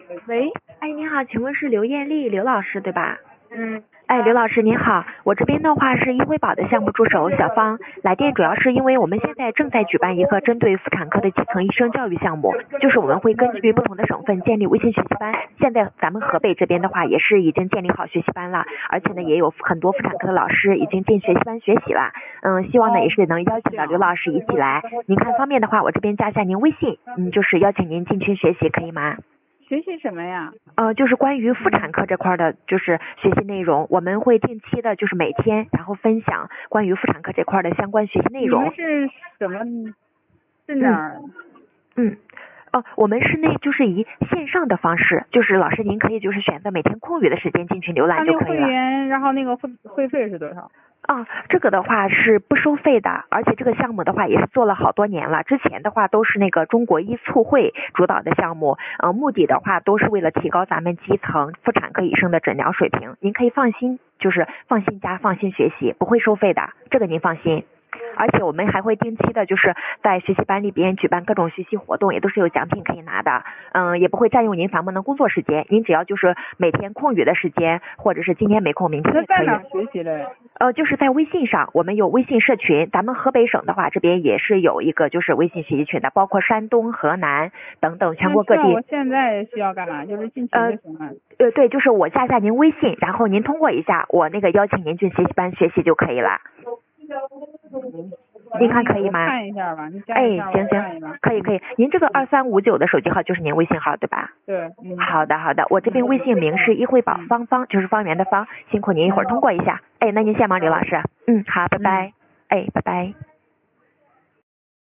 喂， 哎，你好，请问是刘艳丽刘老师对吧？ 嗯， 哎，刘老师您好，我这边的话是医惠宝的项目助手小芳，来电主要是因为我们现在正在举办一个针对妇产科的基层医生教育项目，就是我们会根据不同的省份建立微信学习班，现在咱们河北这边的话也是已经建立好学习班了，而且呢也有很多妇产科的老师已经进学习班学习了，希望呢也是能邀请到刘老师一起来，您看方便的话我这边加一下您微信，就是邀请您进群学习可以吗？ 学习什么呀？ 就是关于妇产科这块的，就是学习内容，我们会定期的，就是每天，然后分享关于妇产科这块的相关学习内容。 你们是什么？是哪儿？ 我们是就是以线上的方式，就是老师您可以就是选择每天空余的时间进群浏览就可以了。 那个会员，然后那个会费是多少？ 这个的话是不收费的，而且这个项目的话也是做了好多年了。之前的话都是那个中国医促会主导的项目，目的的话都是为了提高咱们基层妇产科医生的诊疗水平。您可以放心，就是放心加放心学习，不会收费的，这个您放心。而且我们还会定期的，就是在学习班里边举办各种学习活动，也都是有奖品可以拿的。也不会占用您繁忙的工作时间，您只要就是每天空余的时间，或者是今天没空，明天也可以。 在哪学习嘞？ 就是在微信上，我们有微信社群。咱们河北省的话，这边也是有一个就是微信学习群的，包括山东、河南等等全国各地。 那我现在需要干嘛？就是进群就行了。 对，就是我加一下您微信，然后您通过一下我那个邀请您进学习班学习就可以了。您看可以吗？ 看一下吧，你加一下行，可以。您这个2359的手机号就是您微信号对吧？ 对。 好的，我这边微信名是医惠宝芳，就是方圆的芳，辛苦您一会儿通过一下。那您先忙，刘老师。好，拜拜。拜拜。